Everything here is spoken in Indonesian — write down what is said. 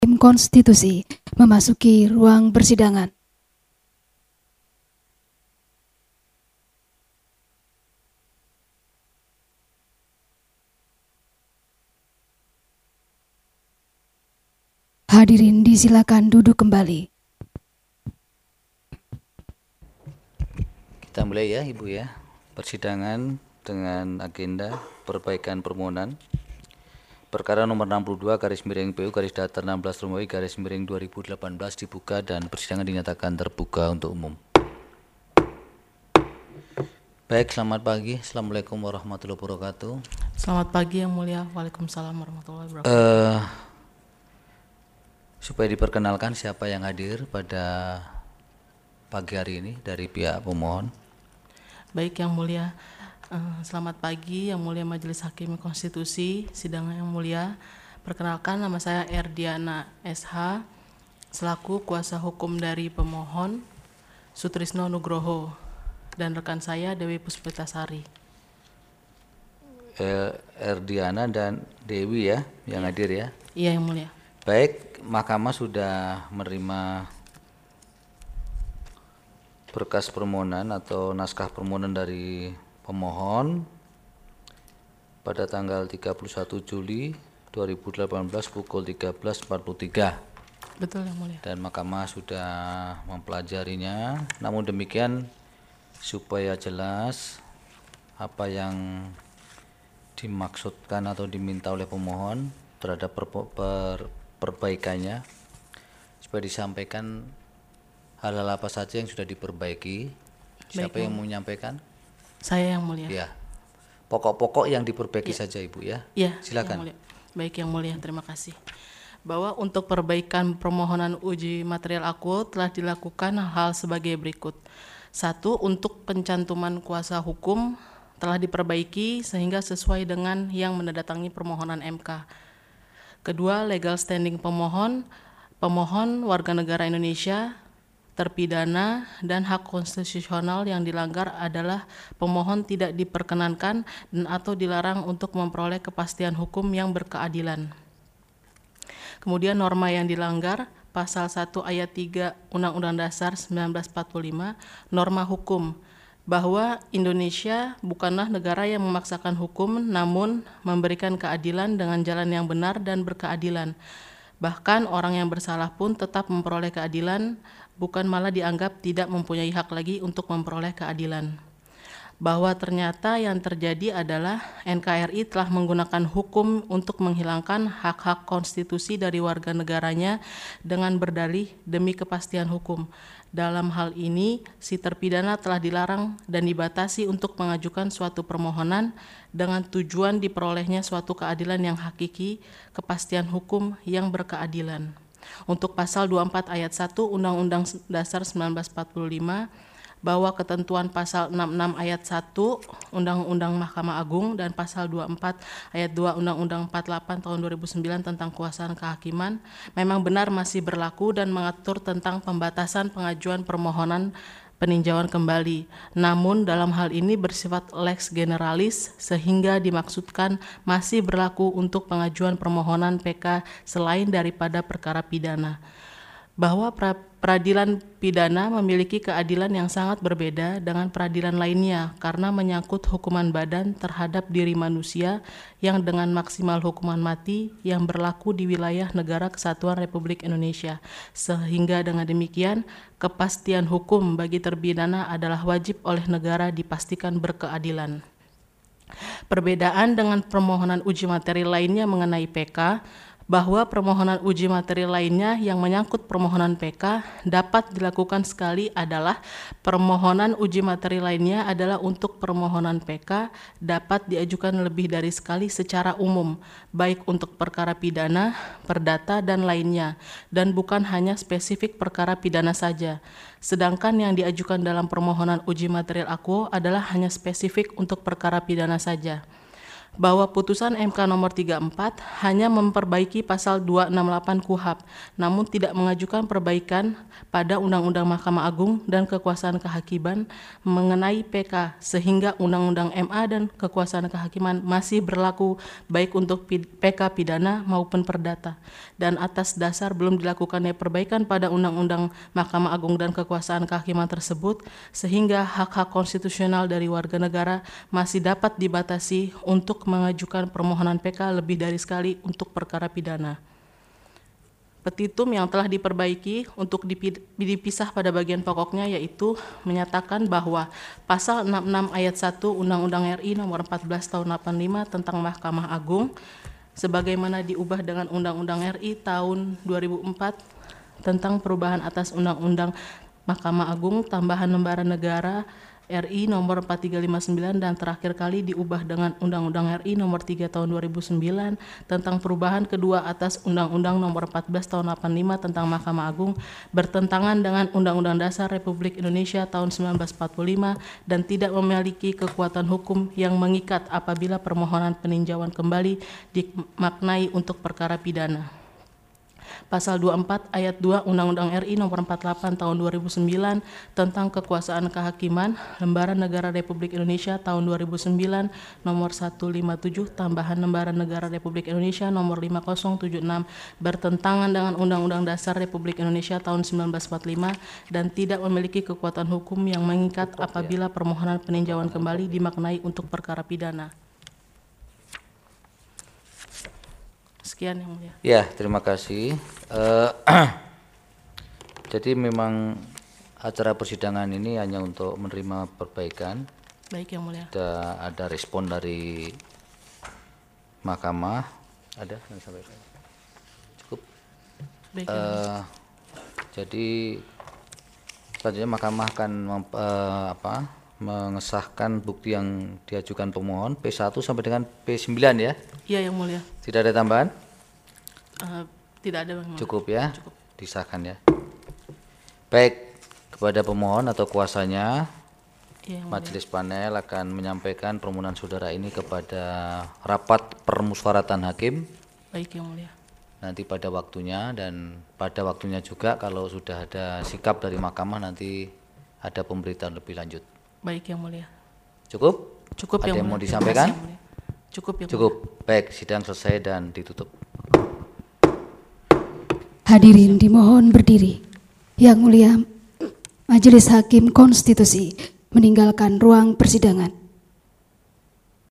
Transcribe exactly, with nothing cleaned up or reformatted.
Hakim Konstitusi memasuki ruang persidangan. Hadirin disilakan duduk kembali. Kita mulai ya Ibu ya, persidangan dengan agenda perbaikan permohonan perkara nomor enam puluh dua garis miring P U garis datar enam belas Romawi garis miring dua ribu delapan belas dibuka dan persidangan dinyatakan terbuka untuk umum. Baik, selamat pagi. Assalamualaikum warahmatullahi wabarakatuh. Selamat pagi Yang Mulia. Waalaikumsalam warahmatullahi wabarakatuh. Uh, supaya diperkenalkan siapa yang hadir pada pagi hari ini dari pihak pemohon. Baik Yang Mulia, uh, selamat pagi Yang Mulia Majelis Hakim Konstitusi, sidang Yang Mulia. Perkenalkan, nama saya Erdiana S H, selaku kuasa hukum dari pemohon Sutrisno Nugroho, dan rekan saya Dewi Puspitasari. Eh, Erdiana dan Dewi ya yang hadir ya. Iya Yang Mulia. Baik, Mahkamah sudah menerima berkas permohonan atau naskah permohonan dari pemohon pada tanggal tiga puluh satu Juli dua ribu delapan belas pukul tiga belas empat puluh tiga. Betul Yang Mulia. Dan Mahkamah sudah mempelajarinya. Namun demikian, supaya jelas apa yang dimaksudkan atau diminta oleh pemohon terhadap per, per, perbaikannya, supaya disampaikan hal-hal apa saja yang sudah diperbaiki. Siapa Baik, yang mau menyampaikan? Saya Yang Mulia. Ya, pokok-pokok yang diperbaiki ya saja Ibu ya. Iya, silakan. Yang Mulia. Baik Yang Mulia, terima kasih. Bahwa untuk perbaikan permohonan uji material aku telah dilakukan hal sebagai berikut. Satu, untuk pencantuman kuasa hukum telah diperbaiki sehingga sesuai dengan yang menandatangi permohonan M K. Kedua, legal standing pemohon, pemohon warga negara Indonesia, terpidana, dan hak konstitusional yang dilanggar adalah pemohon tidak diperkenankan dan atau dilarang untuk memperoleh kepastian hukum yang berkeadilan. Kemudian norma yang dilanggar, Pasal satu ayat tiga Undang-Undang Dasar seribu sembilan ratus empat puluh lima, norma hukum, bahwa Indonesia bukanlah negara yang memaksakan hukum, namun memberikan keadilan dengan jalan yang benar dan berkeadilan. Bahkan orang yang bersalah pun tetap memperoleh keadilan, bukan malah dianggap tidak mempunyai hak lagi untuk memperoleh keadilan. Bahwa ternyata yang terjadi adalah N K R I telah menggunakan hukum untuk menghilangkan hak-hak konstitusi dari warga negaranya dengan berdalih demi kepastian hukum. Dalam hal ini, si terpidana telah dilarang dan dibatasi untuk mengajukan suatu permohonan dengan tujuan diperolehnya suatu keadilan yang hakiki, kepastian hukum yang berkeadilan. Untuk pasal dua puluh empat ayat satu Undang-Undang Dasar seribu sembilan ratus empat puluh lima, bahwa ketentuan pasal enam puluh enam ayat satu Undang-Undang Mahkamah Agung dan pasal dua puluh empat ayat dua Undang-Undang empat puluh delapan tahun dua ribu sembilan tentang kuasaan kehakiman memang benar masih berlaku dan mengatur tentang pembatasan pengajuan permohonan peninjauan kembali. Namun dalam hal ini bersifat lex generalis sehingga dimaksudkan masih berlaku untuk pengajuan permohonan P K selain daripada perkara pidana. Bahwa pra peradilan pidana memiliki keadilan yang sangat berbeda dengan peradilan lainnya karena menyangkut hukuman badan terhadap diri manusia yang dengan maksimal hukuman mati yang berlaku di wilayah Negara Kesatuan Republik Indonesia. Sehingga dengan demikian, kepastian hukum bagi terpidana adalah wajib oleh negara dipastikan berkeadilan. Perbedaan dengan permohonan uji materi lainnya mengenai P K, bahwa permohonan uji materi lainnya yang menyangkut permohonan P K dapat dilakukan sekali adalah permohonan uji materi lainnya adalah untuk permohonan P K dapat diajukan lebih dari sekali secara umum, baik untuk perkara pidana, perdata, dan lainnya, dan bukan hanya spesifik perkara pidana saja. Sedangkan yang diajukan dalam permohonan uji material aku adalah hanya spesifik untuk perkara pidana saja. bahwa putusan M K nomor tiga puluh empat hanya memperbaiki pasal dua ratus enam puluh delapan K U H A P, namun tidak mengajukan perbaikan pada Undang-Undang Mahkamah Agung dan Kekuasaan Kehakiman mengenai P K, sehingga Undang-Undang M A dan Kekuasaan Kehakiman masih berlaku baik untuk P K pidana maupun perdata. Dan atas dasar belum dilakukannya perbaikan pada Undang-Undang Mahkamah Agung dan Kekuasaan Kehakiman tersebut, sehingga hak-hak konstitusional dari warga negara masih dapat dibatasi untuk mengajukan permohonan P K lebih dari sekali untuk perkara pidana. Petitum yang telah diperbaiki untuk dipisah pada bagian pokoknya yaitu menyatakan bahwa pasal enam puluh enam ayat satu Undang-Undang R I nomor empat belas tahun delapan puluh lima tentang Mahkamah Agung sebagaimana diubah dengan Undang-Undang R I tahun dua ribu empat tentang perubahan atas Undang-Undang Mahkamah Agung tambahan lembaran negara R I nomor empat tiga lima sembilan dan terakhir kali diubah dengan Undang-Undang R I nomor tiga tahun dua ribu sembilan tentang perubahan kedua atas Undang-Undang nomor empat belas tahun delapan puluh lima tentang Mahkamah Agung bertentangan dengan Undang-Undang Dasar Republik Indonesia tahun sembilan belas empat puluh lima dan tidak memiliki kekuatan hukum yang mengikat apabila permohonan peninjauan kembali dimaknai untuk perkara pidana. Pasal dua puluh empat ayat dua Undang-Undang R I nomor empat puluh delapan tahun dua ribu sembilan tentang Kekuasaan Kehakiman Lembaran Negara Republik Indonesia tahun dua ribu sembilan nomor seratus lima puluh tujuh tambahan Lembaran Negara Republik Indonesia nomor lima nol tujuh enam bertentangan dengan Undang-Undang Dasar Republik Indonesia tahun sembilan belas empat puluh lima dan tidak memiliki kekuatan hukum yang mengikat apabila permohonan peninjauan kembali dimaknai untuk perkara pidana. Sekian yang mulia. Ya, terima kasih. Uh, jadi memang acara persidangan ini hanya untuk menerima perbaikan. Baik yang mulia. Ada, ada respon dari mahkamah. Ada yang sampaikan. Cukup. Baik, uh, jadi selanjutnya mahkamah akan mem, uh, apa, mengesahkan bukti yang diajukan pemohon P satu sampai dengan P sembilan ya. Iya yang mulia. Tidak ada tambahan? Uh, tidak ada Bang. Cukup ya, Cukup. Disahkan ya. Baik, kepada pemohon atau kuasanya, ya, majelis panel akan menyampaikan permohonan saudara ini kepada rapat permusyawaratan hakim. Baik yang mulia. Nanti pada waktunya dan pada waktunya juga kalau sudah ada sikap dari mahkamah nanti ada pemberitaan lebih lanjut. Baik yang mulia. Cukup? Cukup ada yang, yang mulia. Mau disampaikan? Yang Cukup yang Cukup. Mulia. Baik, sidang selesai dan ditutup. Hadirin dimohon berdiri. Yang mulia, Majelis Hakim Konstitusi meninggalkan ruang persidangan.